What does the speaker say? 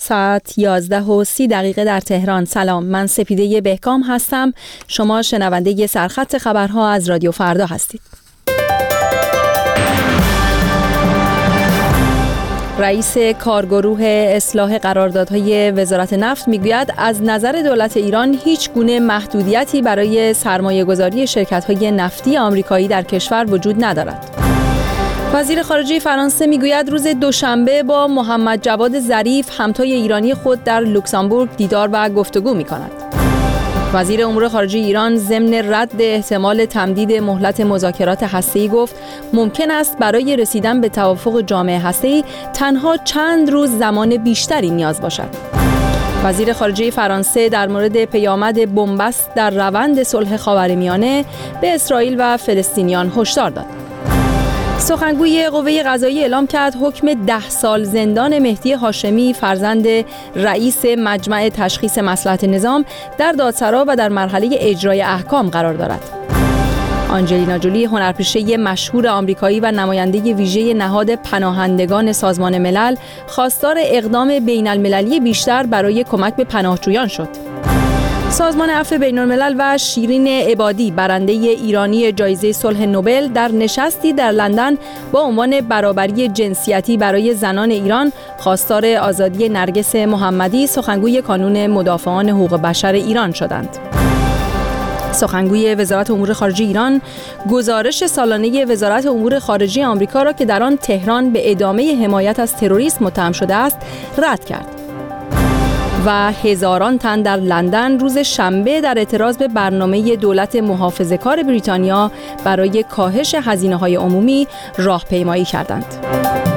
ساعت 11:30 در تهران. سلام، من سپیده بهکام هستم. شما شنونده سرخط خبرها از رادیو فردا هستید. رئیس کارگروه اصلاح قراردادهای وزارت نفت میگوید از نظر دولت ایران هیچ گونه محدودیتی برای سرمایه‌گذاری شرکت‌های نفتی آمریکایی در کشور وجود ندارد. وزیر خارجه فرانسه میگوید روز دوشنبه با محمد جواد ظریف همتای ایرانی خود در لوکزامبورگ دیدار و گفتگو می‌کند. وزیر امور خارجه ایران ضمن رد احتمال تمدید مهلت مذاکرات هسته‌ای گفت ممکن است برای رسیدن به توافق جامع هسته‌ای تنها چند روز زمان بیشتری نیاز باشد. وزیر خارجه فرانسه در مورد پیامد بنبست در روند صلح خاورمیانه به اسرائیل و فلسطینیان هشدار داد. سخنگوی قوه قضاییه اعلام کرد حکم 10 سال زندان مهدی هاشمی فرزند رئیس مجمع تشخیص مصلحت نظام در دادسرا و در مرحله اجرای احکام قرار دارد. آنجلینا جولی، هنرپیشه مشهور آمریکایی و نماینده ویژه نهاد پناهندگان سازمان ملل، خواستار اقدام بین‌المللی بیشتر برای کمک به پناهجویان شد. سازمان عفو بین‌الملل و شیرین عبادی، برنده ایرانی جایزه صلح نوبل، در نشستی در لندن با عنوان برابری جنسیتی برای زنان ایران خواستار آزادی نرگس محمدی، سخنگوی کانون مدافعان حقوق بشر ایران شدند. سخنگوی وزارت امور خارجه ایران گزارش سالانه وزارت امور خارجه آمریکا را که در آن تهران به ادامه حمایت از تروریسم متهم شده است رد کرد. و هزاران تن در لندن روز شنبه در اعتراض به برنامه دولت محافظه‌کار بریتانیا برای کاهش هزینه‌های عمومی راهپیمایی کردند.